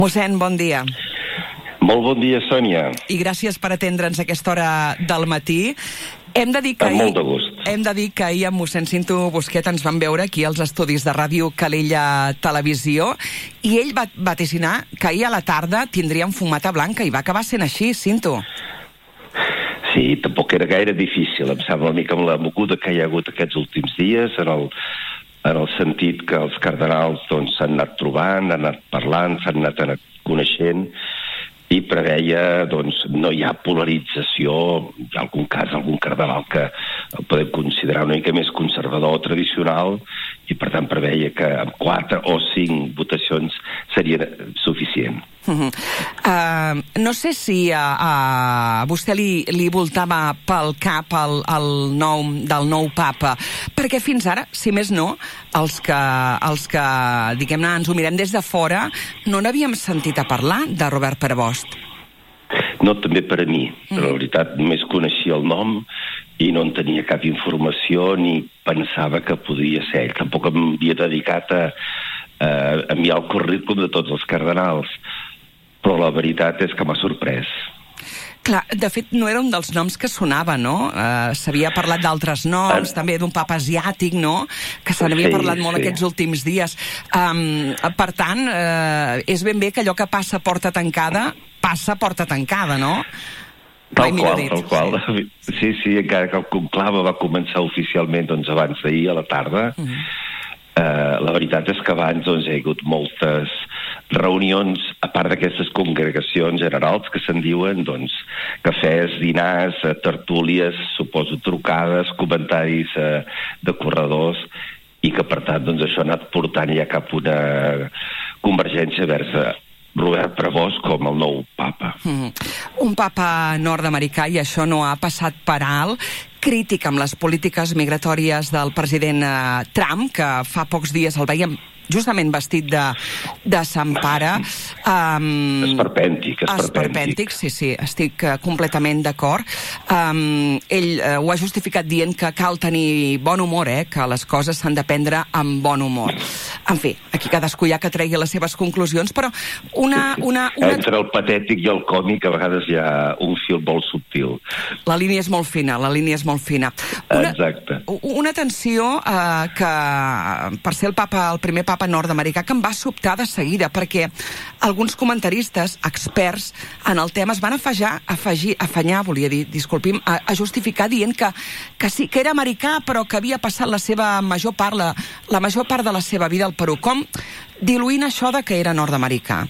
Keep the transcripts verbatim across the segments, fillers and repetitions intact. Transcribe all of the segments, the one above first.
Mossèn, bon dia. Molt bon dia, Sònia. I gràcies per atendre'ns a aquesta hora del matí. Hem de dir que Amb ahir, molt de gust. hem de dir que ahir amb mossèn Cinto Busquet ens van veure aquí als estudis de Ràdio Calella Televisió i ell va vaticinar que ahir a la tarda tindríem fumata blanca i va acabar sent així, Cinto. Sí, tampoc era gaire difícil. Em sembla una mica amb la moguda que hi ha hagut aquests últims dies, en el, en el sentit que els cardenals doncs, s'han anat trobant, han anat parlant, s'han anat, anat coneixent, i preveia, doncs, no hi ha polarització, hi ha algun cas, algun cardenal que el podem considerar una mica més conservador o tradicional, i per tant preveia que amb quatre o cinc votacions seria suficient. Uh -huh. uh, no sé si a, a vostè li, li voltava pel cap el, el nom del nou papa, perquè fins ara, si més no, els que, els que diguem-ne, ens ho mirem des de fora, no n'havíem sentit a parlar de Robert Prevost. No, també per a mi. Mm. La veritat, només coneixia el nom i no en tenia cap informació ni pensava que podia ser ell. Tampoc em havia dedicat a, a enviar el currículum de tots els cardenals, però la veritat és que m'ha sorprès. Clar, de fet, no era un dels noms que sonava, no? Uh, S'havia parlat d'altres noms, ah. també d'un papa asiàtic, no?, que se n'havia sí, parlat molt sí. aquests últims dies. Um, per tant, uh, és ben bé que allò que passa a porta tancada, passa a porta tancada, no? Tal qual, tal qual. Sí, sí, encara que el conclave va començar oficialment doncs, abans d'ahir, a la tarda. Uh -huh. uh, la veritat és que abans doncs, hi ha hagut moltes reunions, a part d'aquestes congregacions generals que se'n diuen, doncs, cafès, dinars, tertúlies, suposo trucades, comentaris eh, de corredors, i que per tant doncs, això ha anat portant ja cap una convergència vers Robert Prevost com el nou papa. Mm. Un papa nord-americà, i això no ha passat per alt, crític amb les polítiques migratòries del president eh, Trump, que fa pocs dies el veiem justament vestit de, de Sant Pare. Um, esperpèntic, esperpèntic. Esperpèntic, sí, sí, estic uh, completament d'acord. Um, ell uh, ho ha justificat dient que cal tenir bon humor, eh, que les coses s'han de prendre amb bon humor. En fi, aquí cadascú ja que tregui les seves conclusions, però una... una, una... Entre el patètic i el còmic a vegades hi ha un fil molt subtil. La línia és molt fina, la línia és molt fina. Una, Exacte. Una atenció uh, que, per ser el papa, el primer papa nord-americà, que em va sobtar de seguida, perquè alguns comentaristes, experts en el tema, es van afejar, afegir, afanyar, volia dir, disculpi'm, a, a justificar dient que, que sí, que era americà, però que havia passat la seva major part, la, la major part de la seva vida al Perú. Com diluint això de que era nord-americà?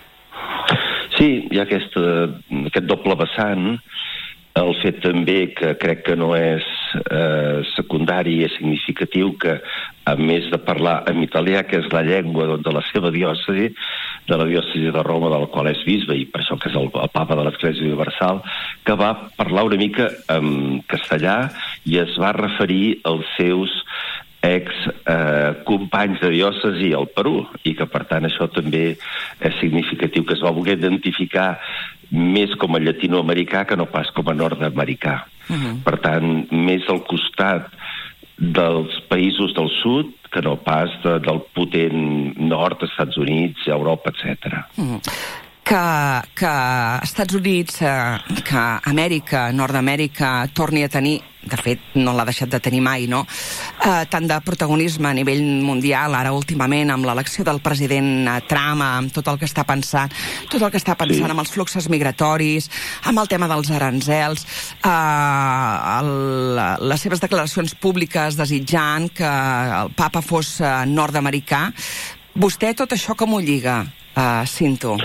Sí, hi ha aquesta, aquest doble vessant. El fet també que crec que no és eh, secundari i és significatiu que, a més de parlar en italià, que és la llengua doncs, de la seva diòcesi, de la diòcesi de Roma, de la qual és bisbe, i per això que és el, el papa de l'Església Universal, que va parlar una mica en castellà i es va referir als seus ex eh, companys de diòcesi al Perú, i que per tant això també és significatiu, que es va voler identificar més com a llatinoamericà que no pas com a nord-americà. Uh-huh. Per tant, més al costat dels països del sud que no pas de, del potent nord, Estats Units, Europa, etcètera. Uh-huh. Que, que Estats Units, eh, que Amèrica, Nord-Amèrica, torni a tenir, de fet no l'ha deixat de tenir mai, no?, eh, tant de protagonisme a nivell mundial, ara últimament amb l'elecció del president Trump, amb tot el que està pensant, tot el que està pensant sí. amb els fluxos migratoris, amb el tema dels aranzels, eh, el, les seves declaracions públiques desitjant que el papa fos eh, nord-americà. Vostè tot això com ho lliga, eh, Cinto?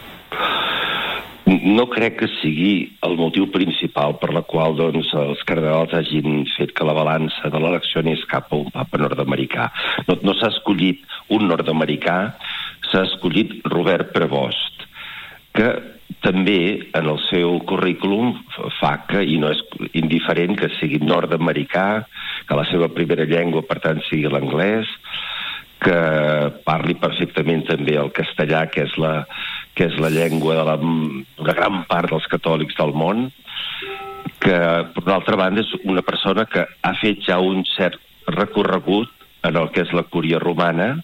No crec que sigui el motiu principal per la qual doncs, els cardenals hagin fet que la balança de l'elecció anés cap a un papa nord-americà. No, no s'ha escollit un nord-americà, s'ha escollit Robert Prevost, que també en el seu currículum fa que, i no és indiferent, que sigui nord-americà, que la seva primera llengua, per tant, sigui l'anglès, que parli perfectament també el castellà, que és la, que és la llengua de la, una gran part dels catòlics del món, que, per d'altra banda, és una persona que ha fet ja un cert recorregut en el que és la Cúria Romana,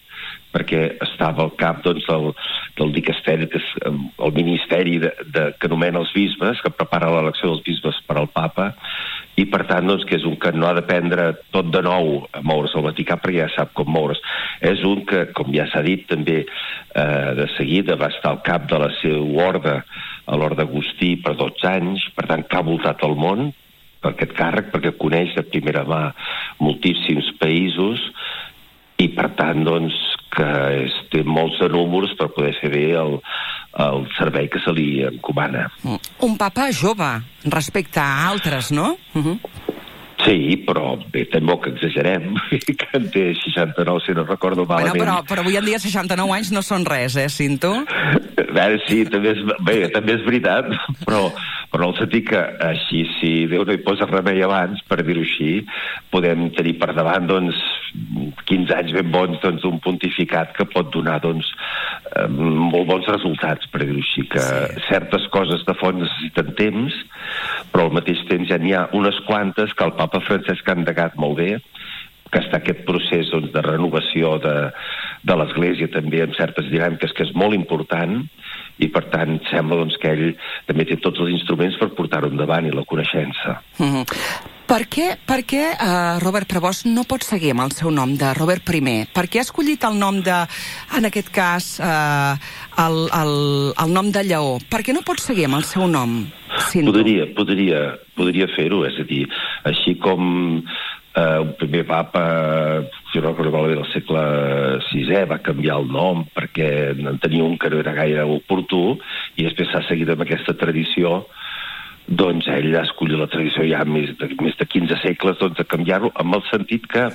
perquè estava al cap doncs, del, del dicasteri, que és el ministeri de, de, que anomena els bisbes, que prepara l'elecció dels bisbes per al papa, i per tant doncs, que és un que no ha d'aprendre tot de nou a moure's al Vaticà perquè ja sap com moure's. És un que, com ja s'ha dit també eh, de seguida, va estar al cap de la seva orde, a l'orde Agustí, per dotze anys, per tant que ha voltat el món per aquest càrrec, perquè coneix de primera mà moltíssims països, i per tant doncs que és, té molts de números per poder fer bé el, el servei que se li encomana. Un papa jove respecte a altres, no? Uh-huh. Sí, però bé, tampoc exagerem, que en té seixanta-nou, si no recordo malament. Bueno, però, però avui en dia seixanta-nou anys no són res, eh, Cinto? Bé, sí, també és, bé, també és veritat, però, però en el sentit que així, si Déu no hi posa remei abans, per dir-ho així, podem tenir per davant, doncs, quinze anys ben bons doncs, d'un pontificat que pot donar, doncs, eh, molt bons resultats, per dir-ho així, que sí. Certes coses de fons necessiten temps, però al mateix temps ja n'hi ha unes quantes que el papa Francesc ha endegat molt bé, que està aquest procés doncs, de renovació de, de l'Església també amb certes dinàmiques, que és molt important, i per tant sembla doncs, que ell també té tots els instruments per portar-ho endavant i la coneixença. Mm-hmm. Per què, per què uh, Robert Prevost no pot seguir amb el seu nom de Robert primer? Per què ha escollit el nom de, en aquest cas, uh, el, el, el nom de Lleó? Per què no pot seguir amb el seu nom? Cinto? Podria, podria, podria fer-ho, és a dir, així com Uh, un primer papa, si no recordo bé, del segle sisè, va canviar el nom perquè en tenia un que no era gaire oportú, i després s'ha seguit amb aquesta tradició. Doncs ell ha escollit la tradició ja més de, més de quinze segles, doncs, de canviar-lo, amb el sentit que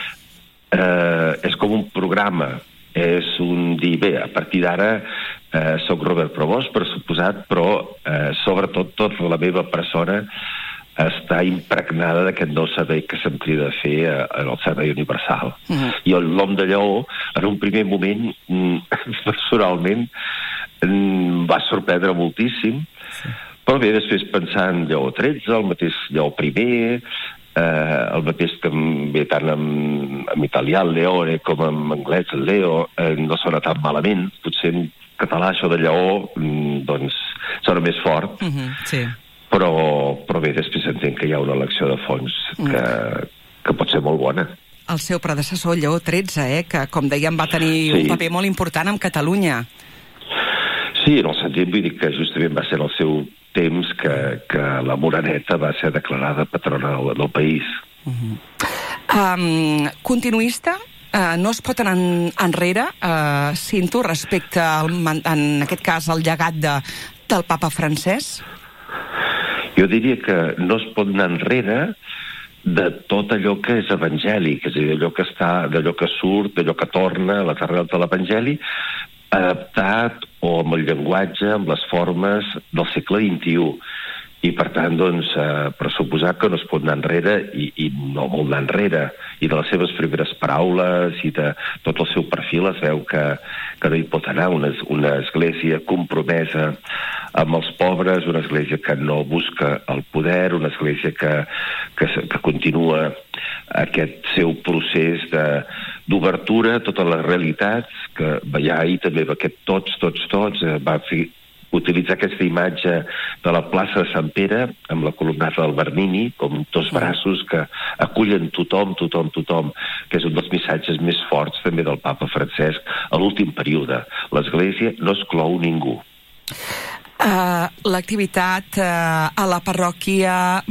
eh, és com un programa, és un dir, bé, a partir d'ara eh, soc Robert Prevost, per suposat, però eh, sobretot tota la meva persona està impregnada d'aquest nou servei que se'm crida a fer en el servei universal. Uh-huh. I el nom de Lleó, en un primer moment, personalment, va sorprendre moltíssim, sí. Però bé, després pensant Lleó tretze, el mateix Lleó primer, eh, el mateix que ve tant en, en italià el Leone com en anglès el Leo, eh, no sona tan malament. Potser en català això de Lleó doncs sona més fort. Uh-huh, sí. Però, però bé, després entenc que hi ha una elecció de fons que, que pot ser molt bona. El seu predecessor, Lleó tretze, eh, que, com dèiem, va tenir sí. un paper molt important en Catalunya. Sí, en el sentit, vull dir que justament va ser en el seu temps que, que la Moreneta va ser declarada patrona del, del país. Uh-huh. um, continuista? Uh, no es pot anar en, enrere, uh, Cinto, respecte, al, en aquest cas, al llegat de, del papa Francesc? Jo diria que no es pot anar enrere de tot allò que és evangèlic, és a dir, d'allò que està, d'allò que surt, d'allò que torna a les arrels de l'evangeli, adaptat o amb el llenguatge, amb les formes del segle vint-i-u. I per tant, doncs, eh, pressuposar que no es pot anar enrere i, i no vol anar enrere. I de les seves primeres paraules i de tot el seu perfil es veu que, que no hi pot anar. Una, una església compromesa amb els pobres, una església que no busca el poder, una església que, que, que continua aquest seu procés de, d'obertura a totes les realitats, que veia ahir també aquest tots, tots, tots, eh, va fer utilitzar aquesta imatge de la plaça de Sant Pere amb la columnata del Bernini com dos braços que acullen tothom, tothom, tothom, que és un dels missatges més forts també del papa Francesc a l'últim període. L'Església no exclou ningú. Uh, l'activitat uh, a la parròquia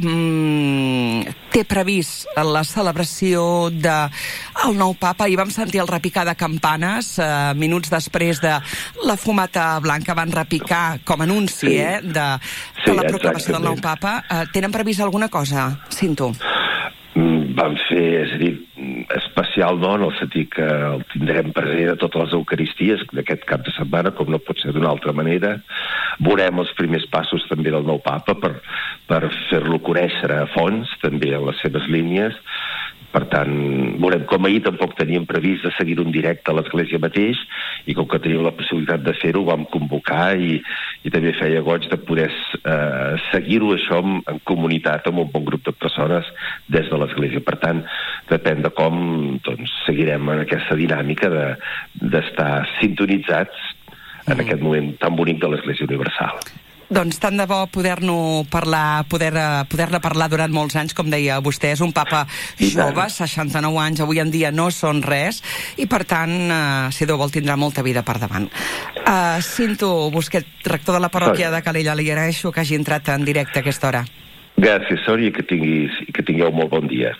um, té previst la celebració del nou papa, i vam sentir el repicar de campanes uh, minuts després de la fumata blanca, van repicar com anunci sí. eh, de, de sí, la proclamació del nou papa. Uh, tenen previst alguna cosa, Cinto? Vam fer, és a dir, especial no, en el sentit que el tindrem present a totes les eucaristies d'aquest cap de setmana, com no pot ser d'una altra manera. Veurem els primers passos també del nou papa per, per fer-lo conèixer a fons, també en les seves línies. Per tant, veurem, com ahir tampoc teníem previst de seguir un directe a l'església mateix, i com que teníem la possibilitat de fer-ho, vam convocar i, i també feia goig de poder eh, seguir-ho això en, en comunitat amb un bon grup de persones des de l'església. Per tant, depèn de com doncs, seguirem en aquesta dinàmica de, d'estar sintonitzats en mm. aquest moment tan bonic de l'Església Universal. Doncs tant de bo poder-ne parlar, poder, poder-ne parlar durant molts anys, com deia vostè, és un papa jove, seixanta-nou anys, avui en dia no són res, i per tant, eh, si Déu vol, tindrà molta vida per davant. Uh, Cinto Busquet, rector de la parròquia de Calella, li agraeixo que hagi entrat en directe a aquesta hora. Gràcies, Sòria, i que tinguis, i que tingueu molt bon dia.